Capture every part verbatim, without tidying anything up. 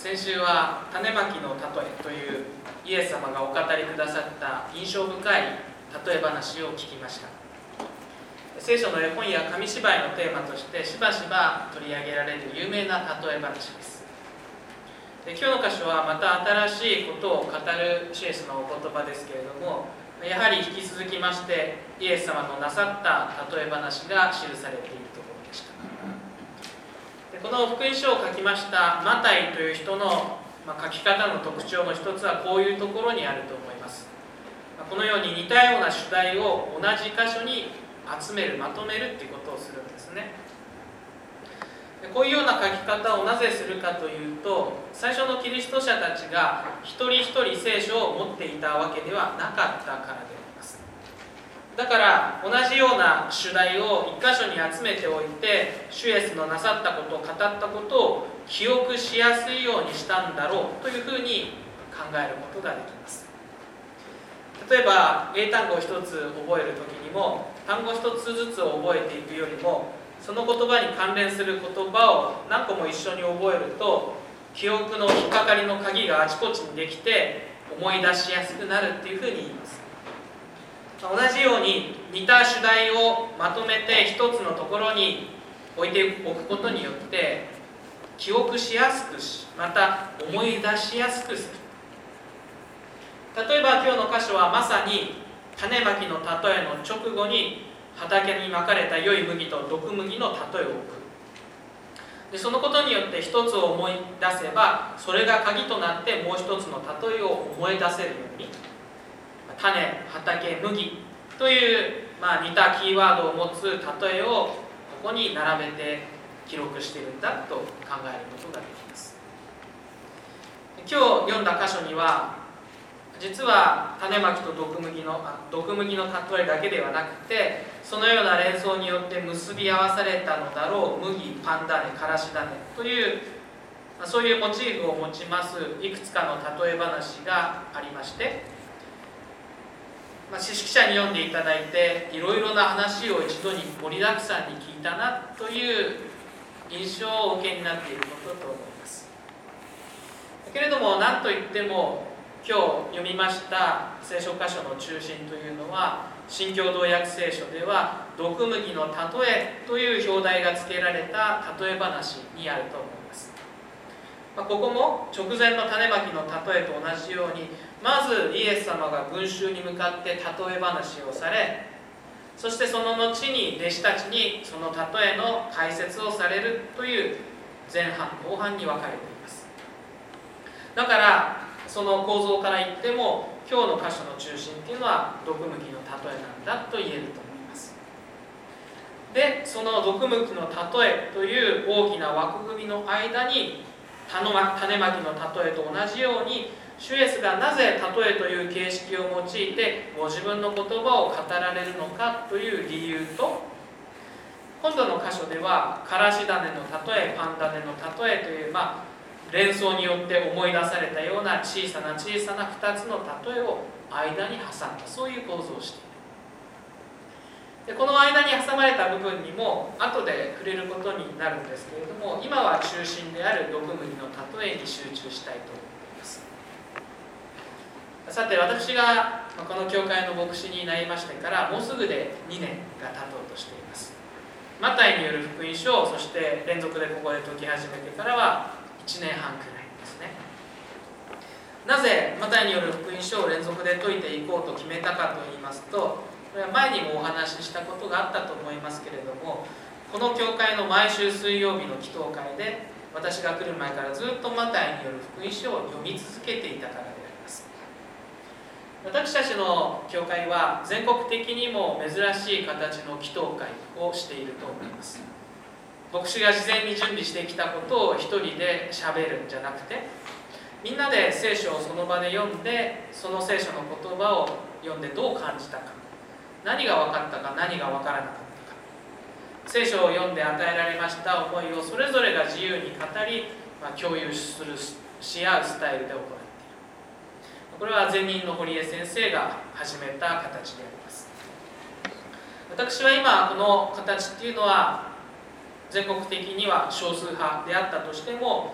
先週は種まきの例えというイエス様がお語りくださった印象深い例え話を聞きました。聖書の絵本や紙芝居のテーマとしてしばしば取り上げられる有名な例え話です。で今日の箇所はまた新しいことを語るシエスのお言葉ですけれども、やはり引き続きましてイエス様のなさった例え話が記されているところでした。でこの福音書を書きましたマタイという人の、まあ、書き方の特徴の一つはこういうところにあると思います。このように似たような主題を同じ箇所に集める、まとめるということをするんですね。でこういうような書き方をなぜするかというと、最初のキリスト者たちが一人一人聖書を持っていたわけではなかったからであります。だから同じような主題を一箇所に集めておいて、主イエスのなさったこと、語ったことを記憶しやすいようにしたんだろうというふうに考えることができます。例えば英単語を一つ覚えるときにも、単語一つずつを覚えていくよりも、その言葉に関連する言葉を何個も一緒に覚えると、記憶の引っかかりの鍵があちこちにできて思い出しやすくなるっていうふうに言います。同じように似た主題をまとめて一つのところに置いておくことによって記憶しやすくし、また思い出しやすくする。例えば今日の箇所はまさに種まきの例えの直後に畑にまかれた良い麦と毒麦の例えを置く。でそのことによって一つを思い出せば、それが鍵となってもう一つの例えを思い出せるように、種、畑、麦という、まあ、似たキーワードを持つ例えをここに並べて記録しているんだと考えることができます。今日読んだ箇所には実は種まきと毒麦の毒麦の例えだけではなくて、そのような連想によって結び合わされたのだろう麦、パン種、からし種というそういうモチーフを持ちますいくつかの例え話がありまして、まあ、知識者に読んでいただいていろいろな話を一度に盛りだくさんに聞いたなという印象をお受けになっていることと思います。けれども何といっても今日読みました聖書箇所の中心というのは、新共同訳聖書では毒麦の例えという表題が付けられた例え話にあると思います。まあ、ここも直前の種まきの例えと同じように、まずイエス様が群衆に向かって例え話をされ、そしてその後に弟子たちにその例えの解説をされるという前半後半に分かれています。だからその構造から言っても今日の箇所の中心というのは毒麦の例えなんだと言えると思います。で、その毒麦の例えという大きな枠組みの間に種まきの例えと同じように、主イエスがなぜ例えという形式を用いてご自分の言葉を語られるのかという理由と、今度の箇所ではからし種の例え、パン種の例えという、まあ連想によって思い出されたような小さな小さなふたつの例えを間に挟んだ、そういう構造をしている。でこの間に挟まれた部分にも後で触れることになるんですけれども、今は中心である毒麦の例えに集中したいと思っています。さて、私がこの教会の牧師になりましてからもうすぐでにねんが経とうとしています。マタイによる福音書をそして連続でここで解き始めてからはいちねんはんくらいですね。なぜマタイによる福音書を連続で解いていこうと決めたかといいますと、これは前にもお話ししたことがあったと思いますけれども、この教会の毎週水曜日の祈祷会で私が来る前からずっとマタイによる福音書を読み続けていたからであります。私たちの教会は全国的にも珍しい形の祈祷会をしていると思います。牧師が事前に準備してきたことを一人で喋るんじゃなくて、みんなで聖書をその場で読んで、その聖書の言葉を読んでどう感じたか、何が分かったか、何が分からなかったか、聖書を読んで与えられました思いをそれぞれが自由に語り、まあ、共有するし合うスタイルで行っている。これは前任の堀江先生が始めた形であります。私は今この形っていうのは全国的には少数派であったとしても、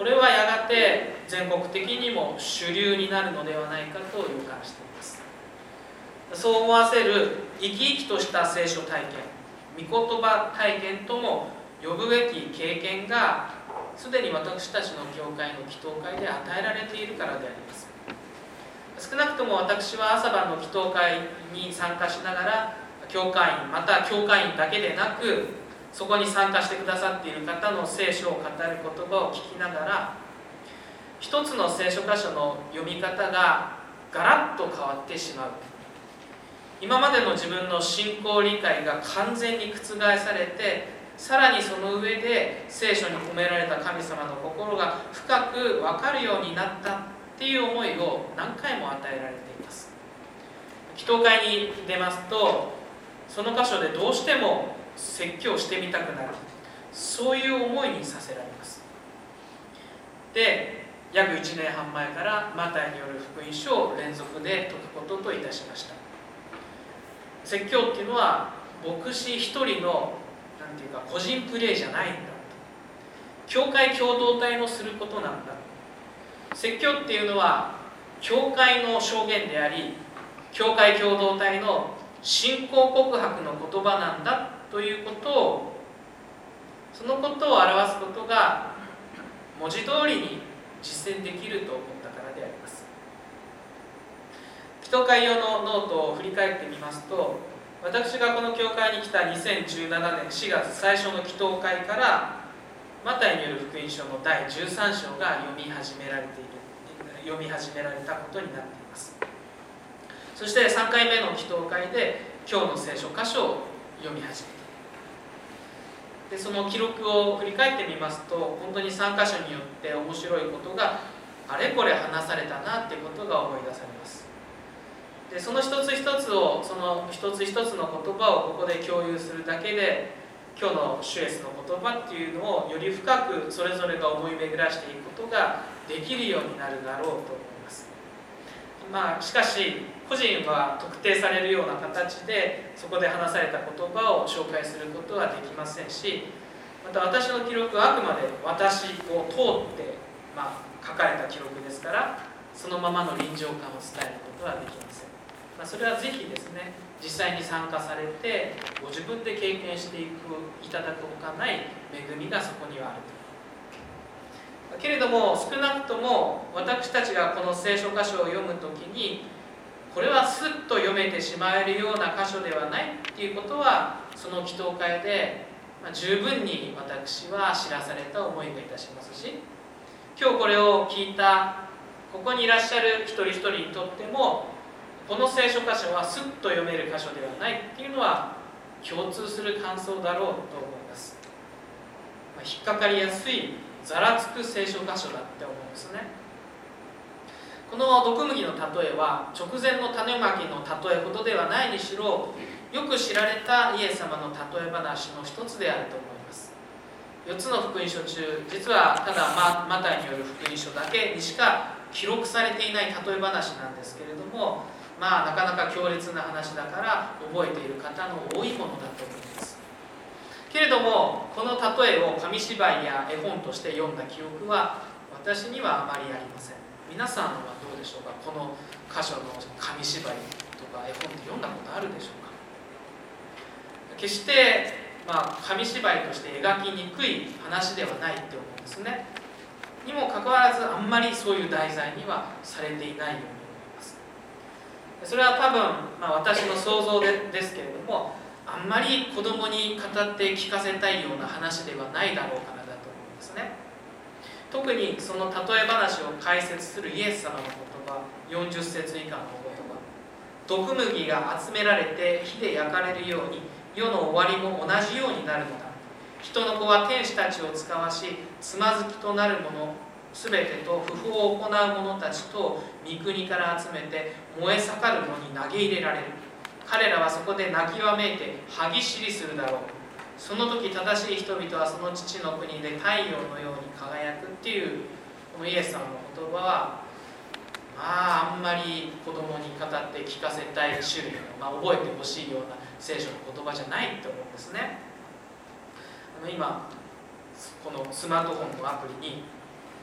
これはやがて全国的にも主流になるのではないかと予感しています。そう思わせる生き生きとした聖書体験、御言葉体験とも呼ぶべき経験がすでに私たちの教会の祈祷会で与えられているからであります。少なくとも私は朝晩の祈祷会に参加しながら、教会員また教会員だけでなく、そこに参加してくださっている方の聖書を語る言葉を聞きながら、一つの聖書箇所の読み方がガラッと変わってしまう、今までの自分の信仰理解が完全に覆されて、さらにその上で聖書に込められた神様の心が深く分かるようになったっていう思いを何回も与えられています。祈祷会に出ますと、その箇所でどうしても説教してみたくなる、そういう思いにさせられます。で、約いちねんはん前からマタイによる福音書を連続で説くことといたしました。説教っていうのは牧師一人のなんていうか個人プレーじゃないんだ、教会共同体のすることなんだ。説教っていうのは教会の証言であり、教会共同体の信仰告白の言葉なんだということを、そのことを表すことが文字通りに実践できると思ったからであります。祈祷会用のノートを振り返ってみますと、私がこの教会に来たにせんじゅうななねんしがつ最初の祈祷会からマタイによる福音書のだいじゅうさん章が読み始められている読み始められたことになっています。そしてさんかいめの祈祷会で今日の聖書箇所を読み始めて、でその記録を振り返ってみますと、本当にさん箇所によって面白いことがあれこれ話されたなっていうことが思い出されます。でその一つ一つをその一つ一つの言葉をここで共有するだけで、今日のシュエスの言葉っていうのをより深くそれぞれが思い巡らしていくことができるようになるだろうと思います。まあしかし個人は特定されるような形でそこで話された言葉を紹介することはできませんし、また私の記録はあくまで私を通って、まあ、書かれた記録ですから、そのままの臨場感を伝えることはできません。まあ、それはぜひですね、実際に参加されてご自分で経験していくいただくほかない恵みがそこにはあると。けれども少なくとも私たちがこの聖書箇所を読むときに、これはスッと読めてしまえるような箇所ではないっていうことは、その祈祷会で十分に私は知らされた思いがいたしますし、今日これを聞いたここにいらっしゃる一人一人にとっても、この聖書箇所はスッと読める箇所ではないっていうのは共通する感想だろうと思います。まあ、引っかかりやすいざらつく聖書箇所だって思うんですね。この毒麦の例えは直前の種まきの例えほどではないにしろ、よく知られたイエス様の例え話の一つであると思います。よっつの福音書中、実はただ マ, マタイによる福音書だけにしか記録されていない例え話なんですけれども、まあなかなか強烈な話だから覚えている方の多いものだと思います。けれどもこの例えを紙芝居や絵本として読んだ記憶は私にはあまりありません。皆さんはどうでしょうか。この箇所の紙芝居とか絵本って読んだことあるでしょうか。決して、まあ、紙芝居として描きにくい話ではないって思うんですね。にもかかわらずあんまりそういう題材にはされていないように思います。それは多分、まあ、私の想像 で, ですけれども、あんまり子供に語って聞かせたいような話ではないだろうからだと思うんですね。特にその例え話を解説するイエス様の言葉、よんじゅっ節以下のお言葉、毒麦が集められて火で焼かれるように世の終わりも同じようになるのだ。人の子は天使たちを使わし、つまずきとなる者すべてと不法を行う者たちと御国から集めて燃え盛るのに投げ入れられる。彼らはそこで泣きわめいて歯ぎしりするだろう。その時正しい人々はその父の国で太陽のように輝くっていうこのイエス様の言葉は、まああんまり子供に語って聞かせたい種類の、まあ、覚えてほしいような聖書の言葉じゃないと思うんですね。あの今このスマートフォンのアプリに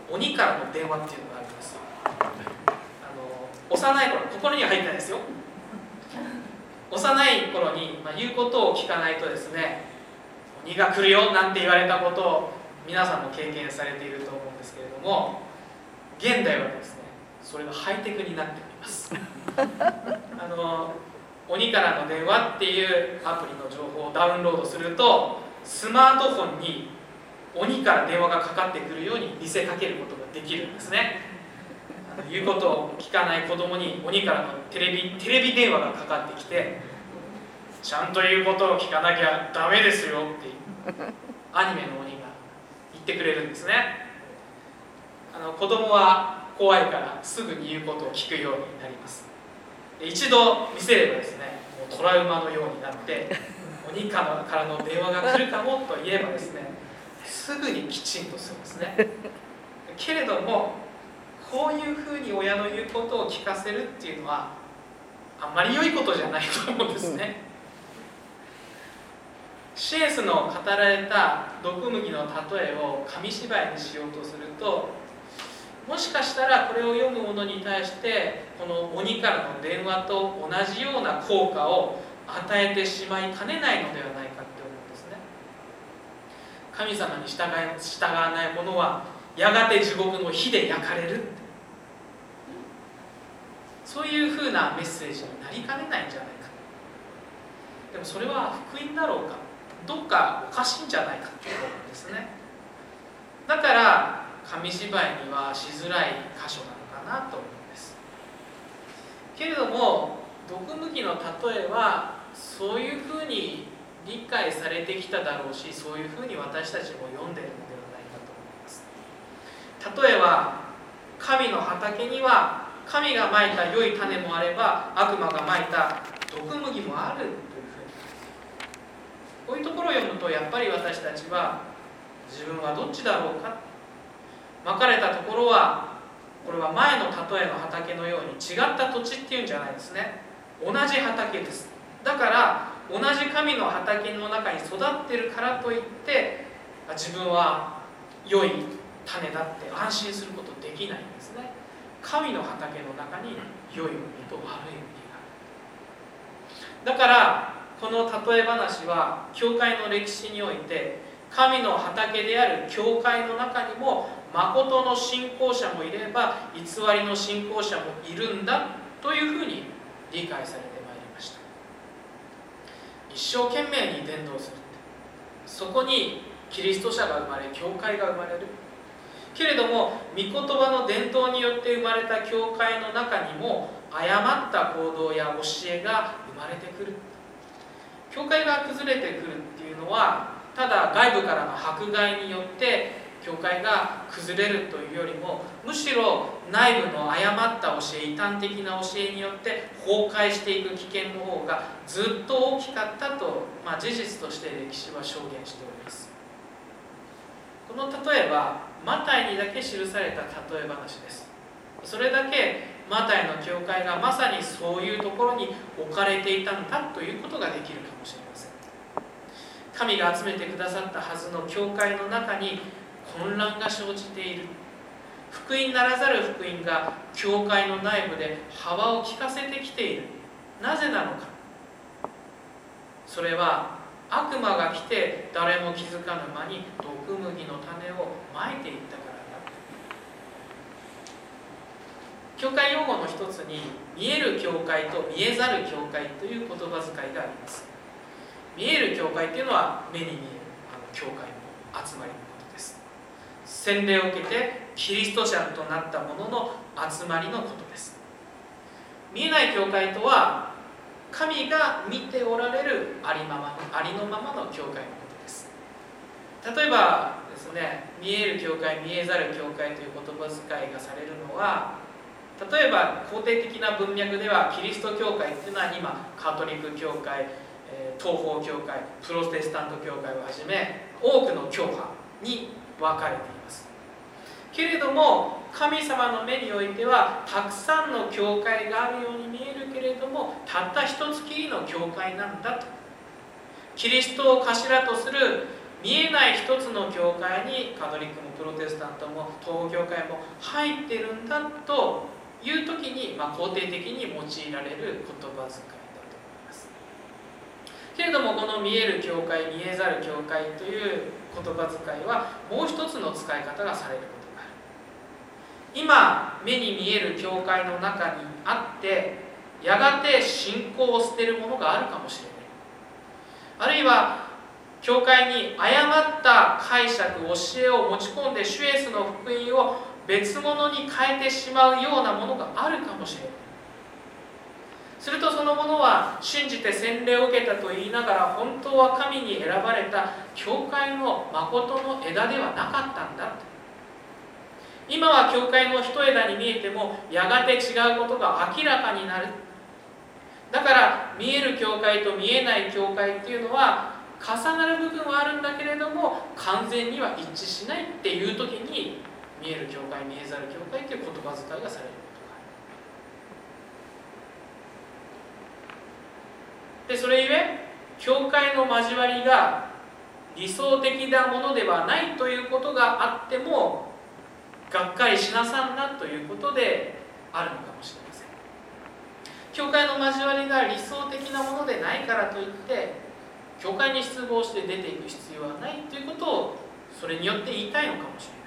鬼からの電話っていうのがあるんです。あの幼い頃、心には入ってないですよ。幼い頃に、まあ、言うことを聞かないとですね、鬼が来るよなんて言われたことを皆さんも経験されていると思うんですけれども、現代はですね、それがハイテクになっております。あの鬼からの電話っていうアプリの情報をダウンロードすると、スマートフォンに鬼から電話がかかってくるように見せかけることができるんですね。あの言うことを聞かない子供に鬼からのテレビ、テレビ電話がかかってきて、ちゃんと言うことを聞かなきゃダメですよっていうアニメの鬼が言ってくれるんですね。あの子供は怖いからすぐに言うことを聞くようになります。で一度見せればですね、もうトラウマのようになって鬼からの電話が来るかもと言えばですね、すぐにきちんとするんですね。けれどもこういうふうに親の言うことを聞かせるっていうのはあんまり良いことじゃないと思うんですね。シエスの語られた毒麦の例えを紙芝居にしようとすると、もしかしたらこれを読む者に対してこの鬼からの電話と同じような効果を与えてしまいかねないのではないかって思うんですね。神様に従い、従わない者はやがて地獄の火で焼かれるって、そういうふうなメッセージになりかねないんじゃないか。でもそれは福音だろうか、どっかおかしいんじゃないかって思うんですね。だから紙芝居にはしづらい箇所なのかなと思うんです。けれども毒麦の例えはそういうふうに理解されてきただろうし、そういうふうに私たちも読んでいるのではないかと思います。例えば神の畑には神がまいた良い種もあれば悪魔がまいた毒麦もあるというふうに、こういうところを読むとやっぱり私たちは自分はどっちだろうか、まかれたところはこれは前の例えの畑のように違った土地っていうんじゃないですね。同じ畑です。だから同じ神の畑の中に育ってるからといって自分は良い種だって安心することできないんですね。神の畑の中に良い海と悪い海がある。だからこの例え話は教会の歴史において神の畑である教会の中にも誠の信仰者もいれば偽りの信仰者もいるんだというふうに理解されてまいりました。一生懸命に伝道する、そこにキリスト者が生まれ教会が生まれる。けれども御言葉の伝統によって生まれた教会の中にも誤った行動や教えが生まれてくる。教会が崩れてくるっていうのはただ外部からの迫害によって教会が崩れるというよりも、むしろ内部の誤った教え、異端的な教えによって崩壊していく危険の方がずっと大きかったと、まあ、事実として歴史は証言しております。この例えはマタイにだけ記された例え話です。それだけマタイの教会がまさにそういうところに置かれていたんだということができるかもしれません。神が集めてくださったはずの教会の中に混乱が生じている。福音ならざる福音が教会の内部で幅を利かせてきている。なぜなのか。それは悪魔が来て誰も気づかぬ間に毒麦の種をまいていったからだ。教会用語の一つに見える教会と見えざる教会という言葉遣いがあります。見える教会というのは目に見えるあの教会の集まりのことです。洗礼を受けてキリスト者となった者の集まりのことです。見えない教会とは神が見ておられるありままのありのままの教会のことです。例えばですね、見える教会、見えざる教会という言葉遣いがされるのは、例えば肯定的な文脈ではキリスト教会というのは今カトリック教会、東方教会、プロテスタント教会をはじめ多くの教派に分かれています。けれども神様の目においてはたくさんの教会があるように見えるけれども、たった一つきりの教会なんだと。キリストを頭とする見えない一つの教会にカトリックもプロテスタントも東方教会も入ってるんだという時に、まあ、肯定的に用いられる言葉遣いだと思います。けれどもこの見える教会、見えざる教会という言葉遣いはもう一つの使い方がされることがある。今目に見える教会の中にあってやがて信仰を捨てるものがあるかもしれない。あるいは教会に誤った解釈、教えを持ち込んで主イエスの福音を別物に変えてしまうようなものがあるかもしれない。するとそのものは信じて洗礼を受けたと言いながら本当は神に選ばれた教会の誠の枝ではなかったんだ。今は教会の一枝に見えてもやがて違うことが明らかになる。だから見える教会と見えない教会っていうのは重なる部分はあるんだけれども完全には一致しないっていう時に見える教会、見えざる教会という言葉遣いがされることがある。で、それゆえ教会の交わりが理想的なものではないということがあってもがっかりしなさんなということであるのかもしれません。教会の交わりが理想的なものでないからといって教会に失望して出ていく必要はないということをそれによって言いたいのかもしれない。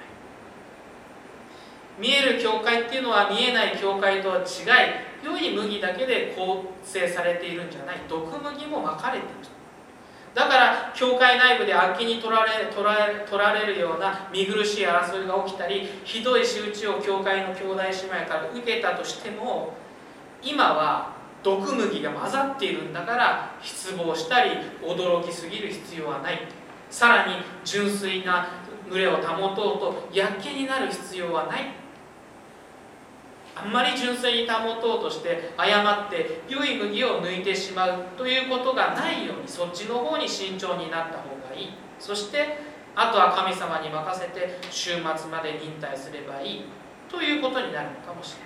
見える教会っていうのは見えない教会とは違い、良い麦だけで構成されているんじゃない。毒麦もまかれている。だから教会内部で悪気に取られ、取られ、取られるような見苦しい争いが起きたり、ひどい仕打ちを教会の兄弟姉妹から受けたとしても、今は毒麦が混ざっているんだから失望したり驚きすぎる必要はない。さらに純粋な群れを保とうとやっけになる必要はない。あんまり純粋に保とうとして誤って良い麦を抜いてしまうということがないようにそっちの方に慎重になった方がいい。そしてあとは神様に任せて終末まで忍耐すればいいということになるのかもしれない。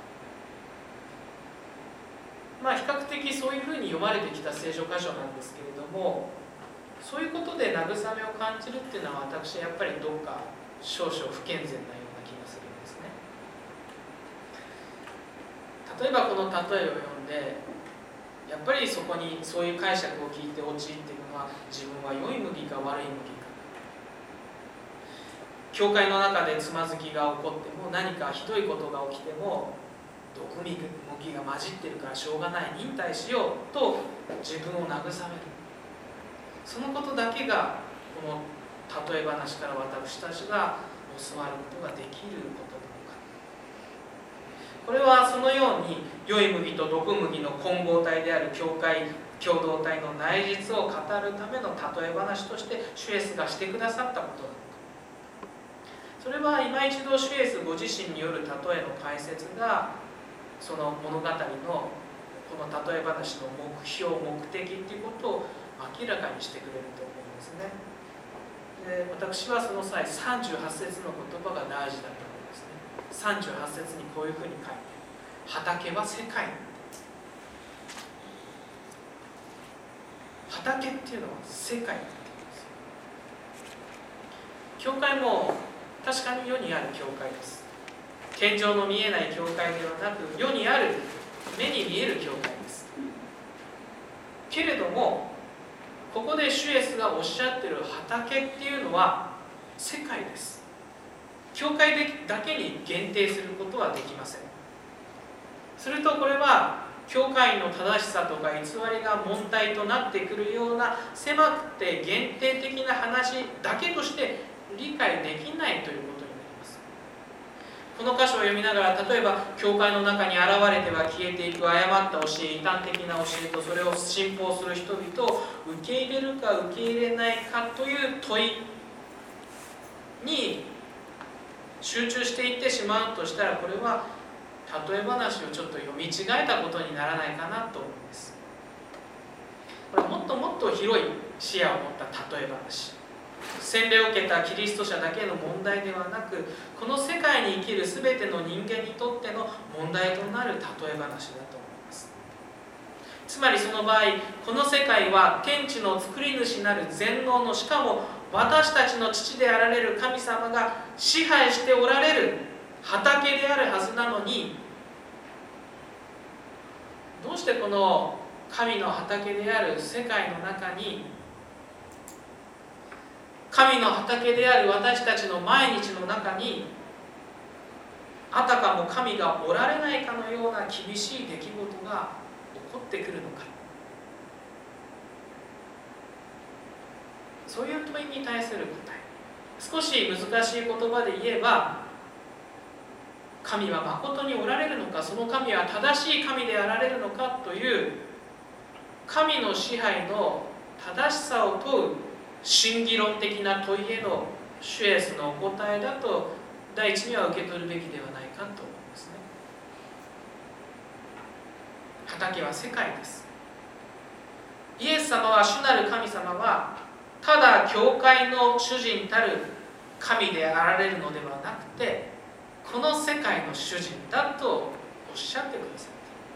まあ比較的そういうふうに読まれてきた聖書箇所なんですけれども、そういうことで慰めを感じるっていうのは私はやっぱりどうか少々不健全なような気がするんですね。例えばこの例えを読んでやっぱりそこにそういう解釈を聞いて陥っているのは自分は良い麦か悪い麦か、教会の中でつまずきが起こっても何かひどいことが起きても毒麦が混じってるからしょうがない、忍耐しようと自分を慰める。そのことだけがこの例え話から私たちが教わることができることなのか。これはそのように良い麦と毒麦の混合体である教会共同体の内実を語るための例え話として主イエスがしてくださったことなのか。それは今一度主イエスご自身による例えの解説がその物語のこの例え話の目標、目的っていうことを明らかにしてくれると思うんですね。で、私はその際さんじゅうはち節の言葉が大事だと思いますね。さんじゅうはち節にこういうふうに書いてある。畑は世界。畑っていうのは世界なんです。教会も確かに世にある教会です。天井の見えない教会ではなく世にある目に見える教会です。けれどもここで主イエスがおっしゃっている畑っていうのは世界です。教会だけに限定することはできません。するとこれは教会の正しさとか偽りが問題となってくるような狭くて限定的な話だけとして理解できないということになります。この箇所を読みながら、例えば教会の中に現れては消えていく誤った教え、異端的な教えとそれを信奉する人々を受け入れるか受け入れないかという問いに集中していってしまうとしたら、これは例え話をちょっと読み違えたことにならないかなと思います。これもっともっと広い視野を持った例え話、洗礼を受けたキリスト者だけの問題ではなく、この世界に生きる全ての人間にとっての問題となる例え話だと思います。つまりその場合、この世界は天地の作り主なる全能の、しかも私たちの父であられる神様が支配しておられる畑であるはずなのに、どうしてこの神の畑である世界の中に、神の畑である私たちの毎日の中に、あたかも神がおられないかのような厳しい出来事が起こってくるのか。そういう問いに対する答え、少し難しい言葉で言えば、神は誠におられるのか、その神は正しい神であられるのかという神の支配の正しさを問う真偽論的な問いへの主イエスのお答えだと第一には受け取るべきではないかと思いますね。畑は世界です。イエス様は、主なる神様はただ教会の主人たる神であられるのではなくて、この世界の主人だとおっしゃってくださ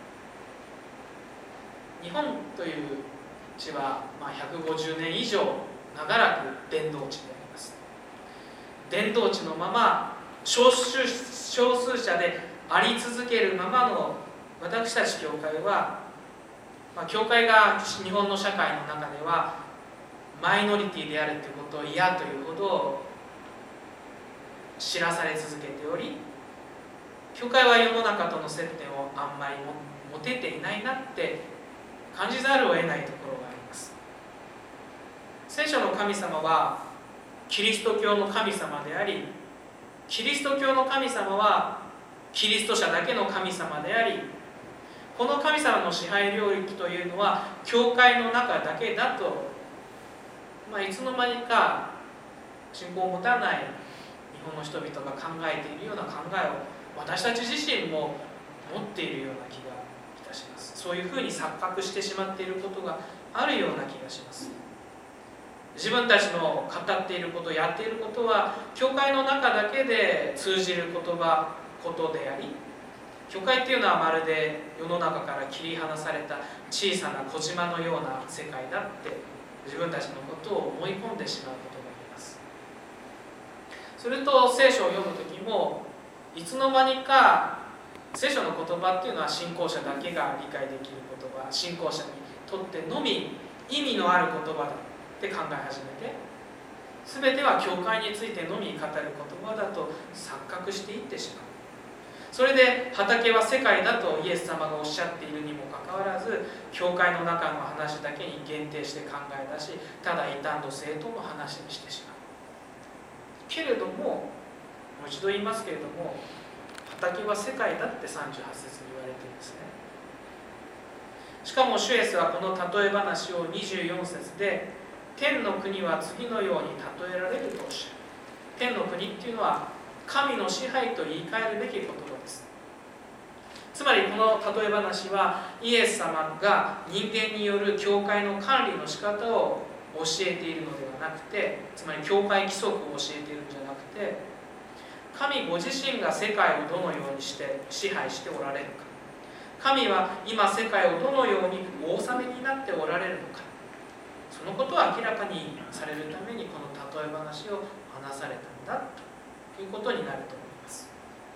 っている。日本という地は、まあ、ひゃくごじゅうねん以上長らく伝道地であります。伝道地のまま少数、少数者であり続けるままの私たち教会は、まあ、教会が日本の社会の中ではマイノリティであるということを嫌というほど知らされ続けており、教会は世の中との接点をあんまり持てていないなって感じざるを得ないところがあります。聖書の神様はキリスト教の神様であり、キリスト教の神様はキリスト者だけの神様であり、この神様の支配領域というのは教会の中だけだと、まあ、いつの間にか信仰を持たない日本の人々が考えているような考えを私たち自身も持っているような気がいたします。そういうふうに錯覚してしまっていることがあるような気がします。自分たちの語っていること、やっていることは教会の中だけで通じる言葉、ことであり、教会っていうのはまるで世の中から切り離された小さな小島のような世界だって自分たちのことを思い込んでしまうことがあります。すると聖書を読むときも、いつの間にか聖書の言葉っていうのは信仰者だけが理解できる言葉、信仰者にとってのみ意味のある言葉だって考え始めて、全ては教会についてのみ語る言葉だと錯覚していってしまう。それで畑は世界だとイエス様がおっしゃっているにもかかわらず、教会の中の話だけに限定して考え出し、ただ異端と生徒の話にしてしまう。けれども、もう一度言いますけれども、畑は世界だってさんじゅうはち節に言われているんですね。しかも主イエスはこの例え話をにじゅうよん節で、天の国は次のように例えられるとおっしゃる。天の国っていうのは神の支配と言い換えるべき言葉です。つまりこの例え話はイエス様が人間による教会の管理の仕方を教えているのではなくて、つまり教会規則を教えているんじゃなくて、神ご自身が世界をどのようにして支配しておられるか、神は今世界をどのようにお治めになっておられるのか、そのことを明らかにされるためにこの例え話を話されたんだということになると思います。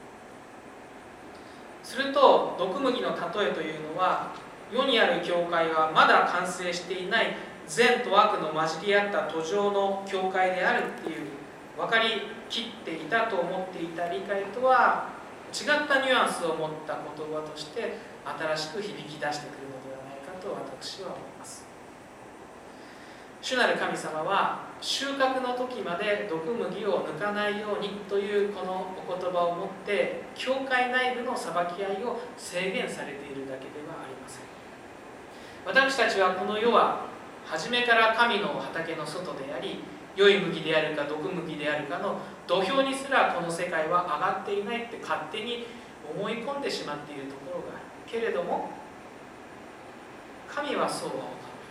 すると毒麦の例えというのは、世にある教会はまだ完成していない善と悪の混じり合った途上の教会であるっていう分かりきっていたと思っていた理解とは違ったニュアンスを持った言葉として新しく響き出してくるのではないかと私は思います。主なる神様は収穫の時まで毒麦を抜かないようにというこのお言葉をもって教会内部の裁き合いを制限されているだけではありません。私たちはこの世は初めから神の畑の外であり、良い麦であるか毒麦であるかの土俵にすらこの世界は上がっていないって勝手に思い込んでしまっているところがあるけれども、神はそうはお考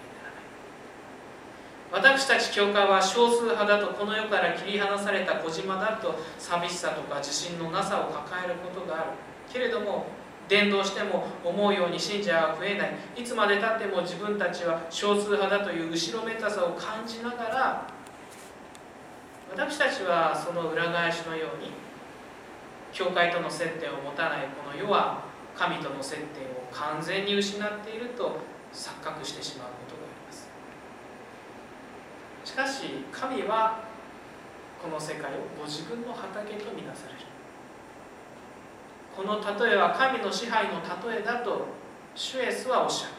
えではない。私たち教会は少数派だと、この世から切り離された小島だと寂しさとか自信のなさを抱えることがあるけれども、伝道しても思うように信者は増えない、いつまでたっても自分たちは少数派だという後ろめたさを感じながら、 私たちはその裏返しのように、教会との接点を持たないこの世は神との接点を完全に失っていると錯覚してしまうことがあります。しかし神はこの世界をご自分の畑とみなされる。この例えは神の支配の例えだと主イエスはおっしゃる。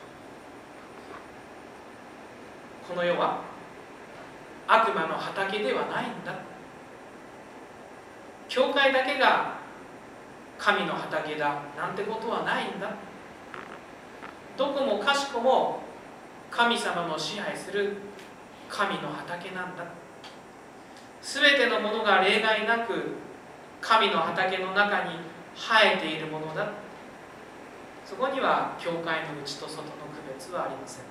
この世は悪魔の畑ではないんだ。教会だけが神の畑だなんてことはないんだ。どこもかしこも神様の支配する神の畑なんだ。すべてのものが例外なく神の畑の中に生えているものだ。そこには教会の内と外の区別はありません。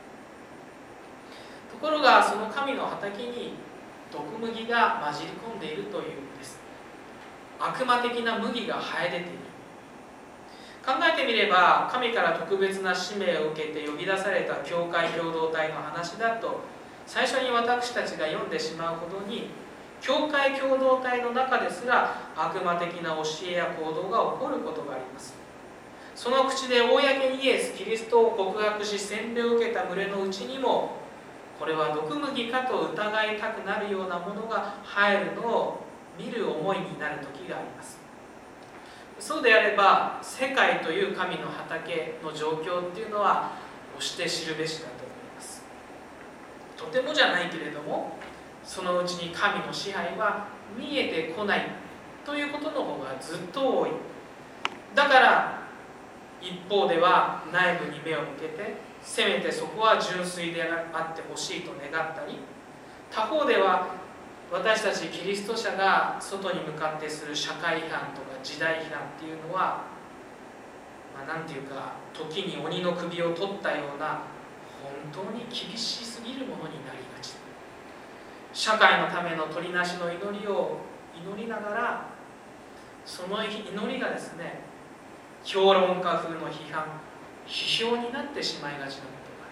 ところがその神の畑に毒麦が混じり込んでいるというんです。悪魔的な麦が生え出ている。考えてみれば神から特別な使命を受けて呼び出された教会共同体の話だと最初に私たちが読んでしまうほどに、教会共同体の中ですら悪魔的な教えや行動が起こることがあります。その口で公にイエス・キリストを告白し洗礼を受けた群れのうちにも、これは毒麦かと疑いたくなるようなものが入るのを見る思いになる時があります。そうであれば世界という神の畑の状況っていうのは押して知るべしだと思います。とてもじゃないけれども、そのうちに神の支配は見えてこないということの方がずっと多い。だから一方では内部に目を向けてせめてそこは純粋であってほしいと願ったり、他方では私たちキリスト者が外に向かってする社会批判とか時代批判っていうのは、まあ、なんていうか時に鬼の首を取ったような本当に厳しすぎるものになりがち。社会のための取りなしの祈りを祈りながら、その祈りがですね、評論家風の批判、批評になってしまいがちなこと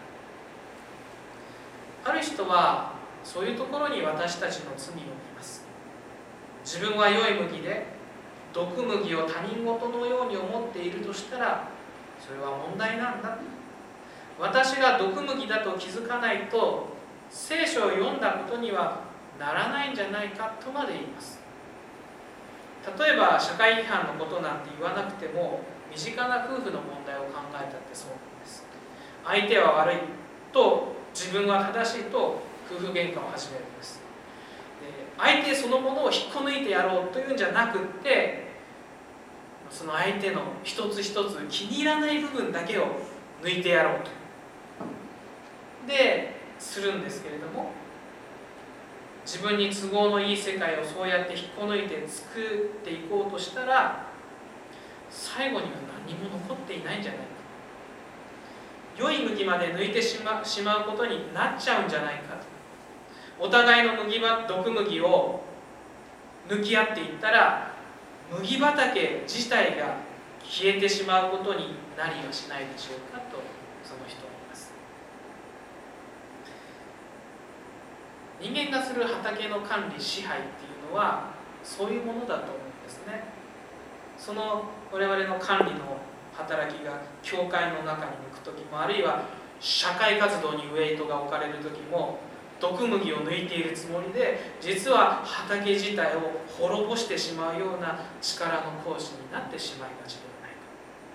がある。ある人はそういうところに私たちの罪を見ます。自分は良い麦で毒麦を他人事のように思っているとしたら、それは問題なんだ。私が毒麦だと気づかないと聖書を読んだことにはならないんじゃないかとまで言います。例えば社会批判のことなんて言わなくても、身近な夫婦の問題を考えたってそうなんです。相手は悪いと自分は正しいと夫婦喧嘩を始めるんです。で、相手そのものを引っこ抜いてやろうというんじゃなくって、その相手の一つ一つ気に入らない部分だけを抜いてやろうとでするんですけれども、自分に都合のいい世界をそうやって引っこ抜いて作っていこうとしたら、最後には何も残っていないんじゃないか、良い麦まで抜いてしま、しまうことになっちゃうんじゃないかと。お互いの麦は毒麦を抜き合っていったら、麦畑自体が消えてしまうことになりはしないでしょうかと、その人は言います。人間がする畑の管理支配っていうのはそういうものだと思うんですね。その我々の管理の働きが教会の中に向く時も、あるいは社会活動にウェイトが置かれる時も、毒麦を抜いているつもりで実は畑自体を滅ぼしてしまうような力の行使になってしまいがちではないか。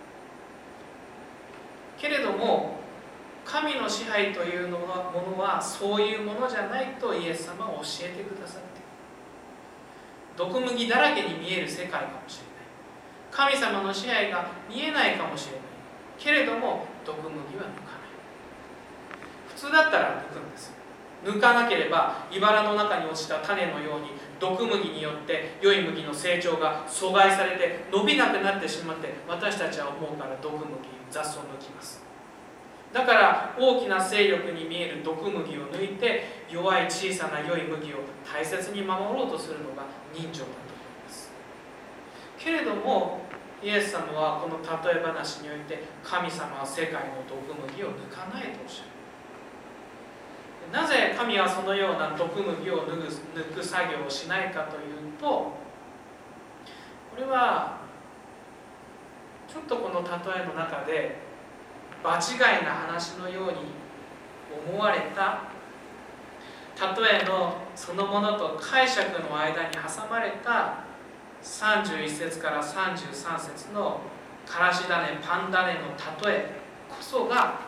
けれども神の支配というのはものはそういうものじゃないとイエス様は教えてくださっている。毒麦だらけに見える世界かもしれない。神様の支配が見えないかもしれない。けれども毒麦は抜かない。普通だったら抜くんです。抜かなければ茨の中に落ちた種のように毒麦によって良い麦の成長が阻害されて伸びなくなってしまって、私たちは思うから毒麦、雑草を抜きます。だから大きな勢力に見える毒麦を抜いて、弱い小さな良い麦を大切に守ろうとするのが人情だと思います。けれどもイエス様はこの例え話において、神様は世界の毒麦を抜かないとおっしゃる。なぜ神はそのような毒麦を抜く、抜く作業をしないかというと、これはちょっとこの例えの中で場違いな話のように思われた例えのそのものと解釈の間に挟まれたさんじゅういっ節からさんじゅうさん節のからし種パン種の例えこそが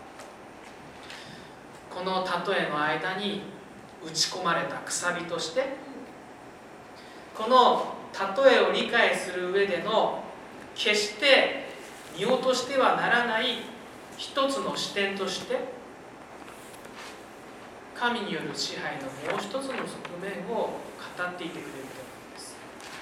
この例えの間に打ち込まれたくさびとして、この例えを理解する上での決して見落としてはならない一つの視点として、神による支配のもう一つの側面を語っていてくれると思います。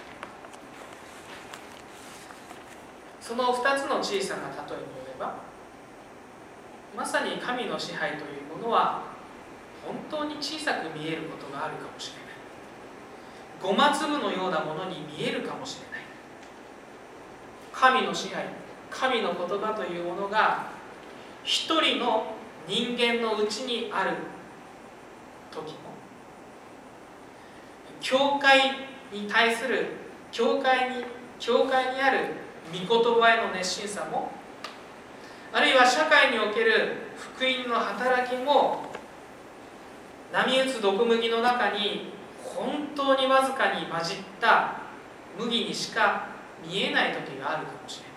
その二つの小さな例えによれば、まさに神の支配というものは本当に小さく見えることがあるかもしれない。ごま粒のようなものに見えるかもしれない。神の支配、神の言葉というものが一人の人間のうちにある時も、教会に対する教会に教会にある御言葉への熱心さも、あるいは社会における福音の働きも、波打つ毒麦の中に本当にわずかに混じった麦にしか見えない時があるかもしれない。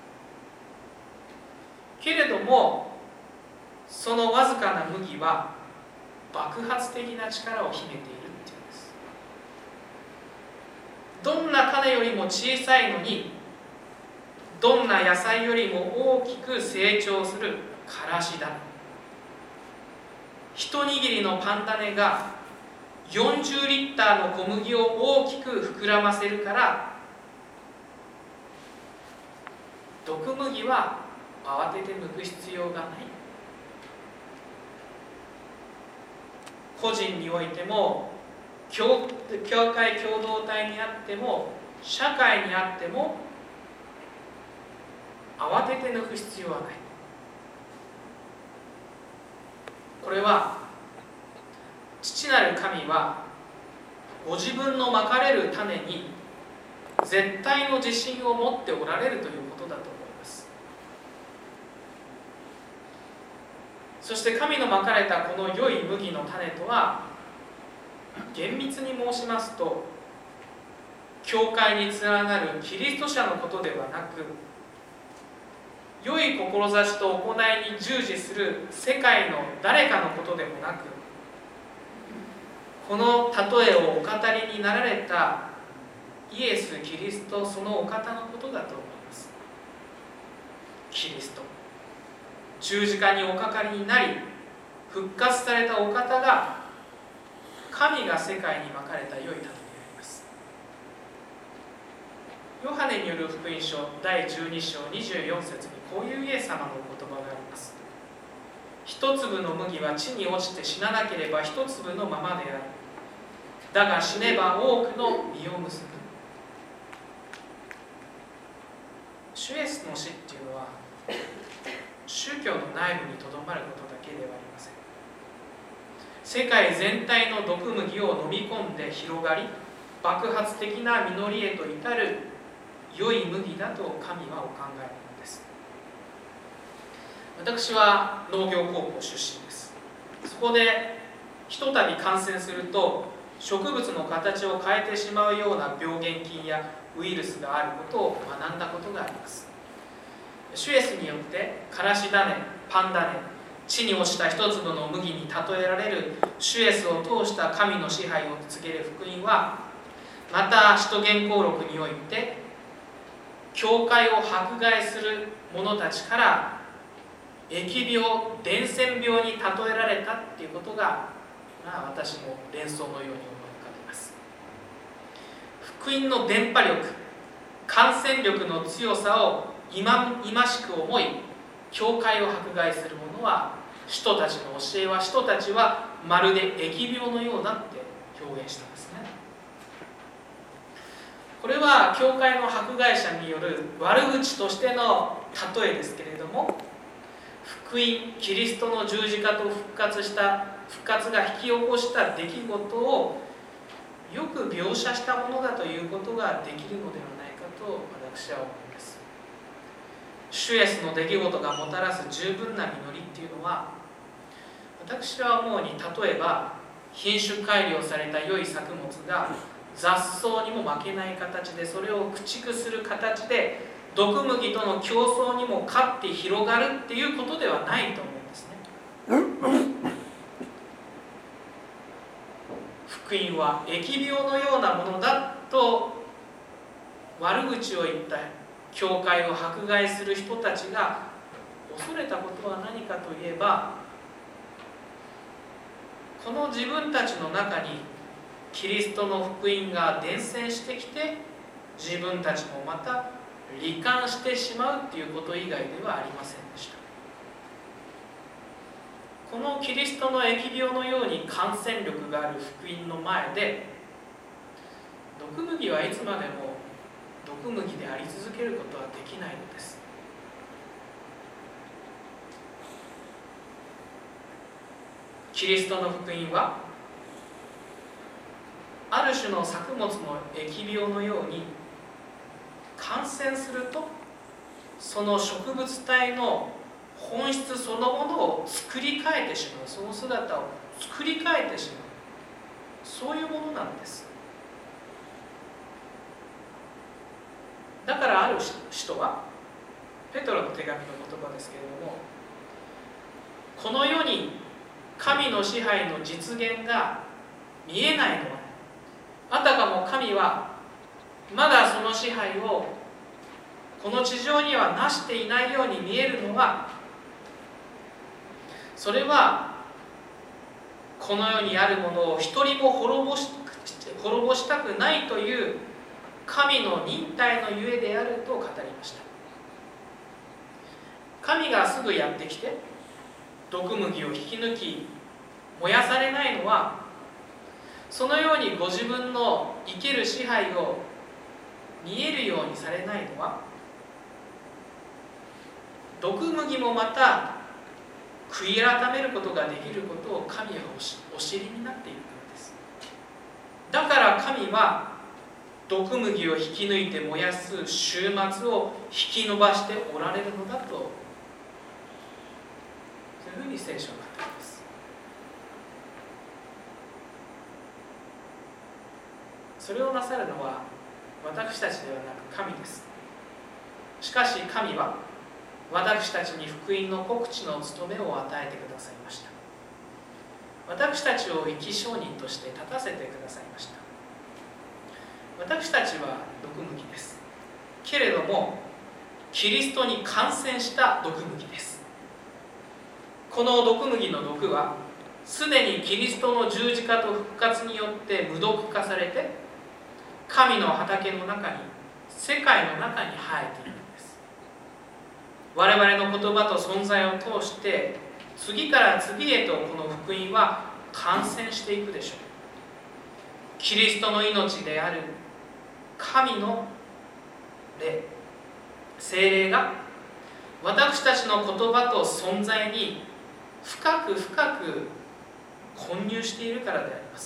けれどもそのわずかな麦は爆発的な力を秘めているっていうんです。どんな種よりも小さいのに、どんな野菜よりも大きく成長するからし種、一握りのパン種がよんじゅうリッターの小麦を大きく膨らませるから、毒麦は慌てて剥く必要がない。個人においても、教会共同体にあっても、社会にあっても慌てて抜く必要はない。これは父なる神はご自分のまかれる種に絶対の自信を持っておられるということだと思います。そして神のまかれたこの良い麦の種とは、厳密に申しますと教会に連なるキリスト者のことではなく、良い志と行いに従事する世界の誰かのことでもなく、この例えをお語りになられたイエス・キリストそのお方のことだと思います。キリスト、十字架におかかりになり復活されたお方が、神が世界にまかれた良い種であります。ヨハネによる福音書だいじゅうに章にじゅうよん節にこういうイエス様のお言葉があります。一粒の麦は地に落ちて死ななければ一粒のままである。だが死ねば多くの実を結ぶ。主イエスの死っていうのは宗教の内部にとどまることだけではありません。世界全体の毒麦を飲み込んで広がり、爆発的な実りへと至る良い麦だと神はお考えなのです。私は農業高校出身です。そこでひとたび感染すると植物の形を変えてしまうような病原菌やウイルスがあることを学んだことがあります。主イエスによってからし種、パン種、地に落ちた一粒の麦に例えられる主イエスを通した神の支配を告げる福音は、また使徒言行録において教会を迫害する者たちから疫病、伝染病に例えられたっていうことが、まあ、私も連想のように思い浮かべます。福音の伝播力、感染力の強さをいましく思い、教会を迫害する者は、使徒たちの教えは、使徒たちはまるで疫病のようだって表現したんですね。これは教会の迫害者による悪口としての例えですけれども、 福音、キリストの十字架と復活した復活が引き起こした出来事をよく描写したものだということができるのではないかと私は思います。主イエスの出来事がもたらす十分な実りっていうのは、私は思うに、例えば品種改良された良い作物が雑草にも負けない形で、それを駆逐する形で毒麦との競争にも勝って広がるっていうことではないと思うんですね。福音は疫病のようなものだと悪口を言った教会を迫害する人たちが恐れたことは何かといえば、この自分たちの中にキリストの福音が伝染してきて、自分たちもまた罹患してしまうということ以外ではありませんでした。このキリストの疫病のように感染力がある福音の前で、毒麦はいつまでも毒麦であり続けることはできないのです。キリストの福音はある種の作物の疫病のように、感染するとその植物体の本質そのものを作り変えてしまう、その姿を作り変えてしまう、そういうものなんです。だからある人は、ペトロの手紙の言葉ですけれども、この世に神の支配の実現が見えないのは、あたかも神はまだその支配をこの地上にはなしていないように見えるのは、それはこの世にあるものを一人も滅ぼし、滅ぼしたくないという神の忍耐のゆえであると語りました。神がすぐやってきて毒麦を引き抜き燃やされないのは、そのようにご自分の生ける支配を見えるようにされないのは、毒麦もまた悔い改めることができることを神はお知りになっているからです。だから神は毒麦を引き抜いて燃やす終末を引き延ばしておられるのだと、そういうふうに聖書は語ります。それをなさるのは私たちではなく神です。しかし神は私たちに福音の告知の務めを与えてくださいました。私たちを生き証人として立たせてくださいました。私たちは毒麦です。けれどもキリストに感染した毒麦です。この毒麦の毒はすでにキリストの十字架と復活によって無毒化されて、神の畑の中に、世界の中に生えているんです。我々の言葉と存在を通して次から次へとこの福音は感染していくでしょう。キリストの命である神の霊、聖霊が私たちの言葉と存在に深く深く混入しているからであります。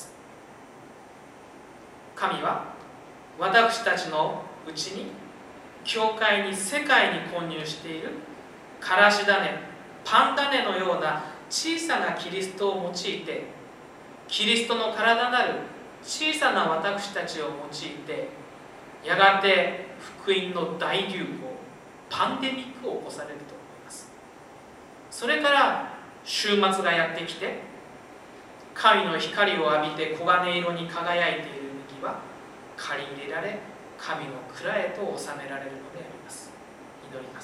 神は私たちのうちに、教会に、世界に混入しているからし種、パン種のような小さなキリストを用いて、キリストの体なる小さな私たちを用いて、やがて福音の大流行、パンデミックを起こされると思います。それから終末がやってきて、神の光を浴びて黄金色に輝いている麦は刈り入れられ、神の蔵へと収められるのであります。祈ります。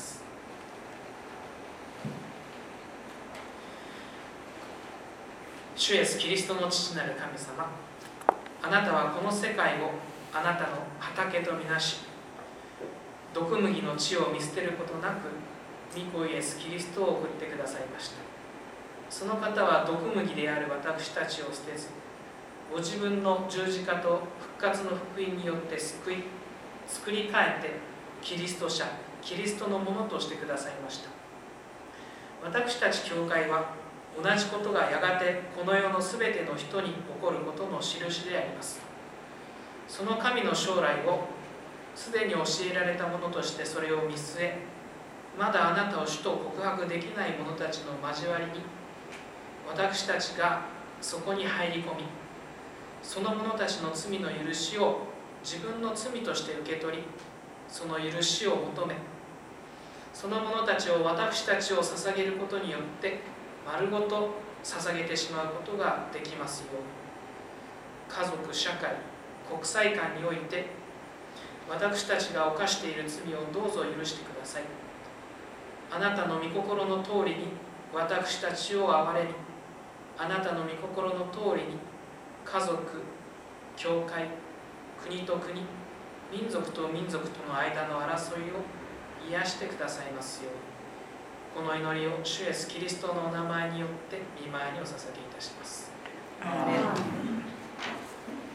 主イエスキリストの父なる神様、あなたはこの世界をあなたの畑とみなし、毒麦の地を見捨てることなく御子イエスキリストを送ってくださいました。その方は毒麦である私たちを捨てず、ご自分の十字架と復活の福音によって救い作り変えてキリスト者、キリストのものとしてくださいました。 私たち教会は同じことがやがてこの世のすべての人に起こることの印であります。その神の将来をすでに教えられた者としてそれを見据え、まだあなたを主と告白できない者たちの交わりに私たちがそこに入り込み、その者たちの罪の許しを自分の罪として受け取り、その許しを求め、その者たちを私たちを捧げることによって丸ごと捧げてしまうことができますように、家族、社会、国際間において私たちが犯している罪をどうぞ許してください。あなたの御心の通りに私たちを憐れみ、あなたの御心の通りに家族、教会、国と国、民族と民族との間の争いを癒してくださいますように、この祈りを主イエスキリストのお名前によって御前にお捧げいたします。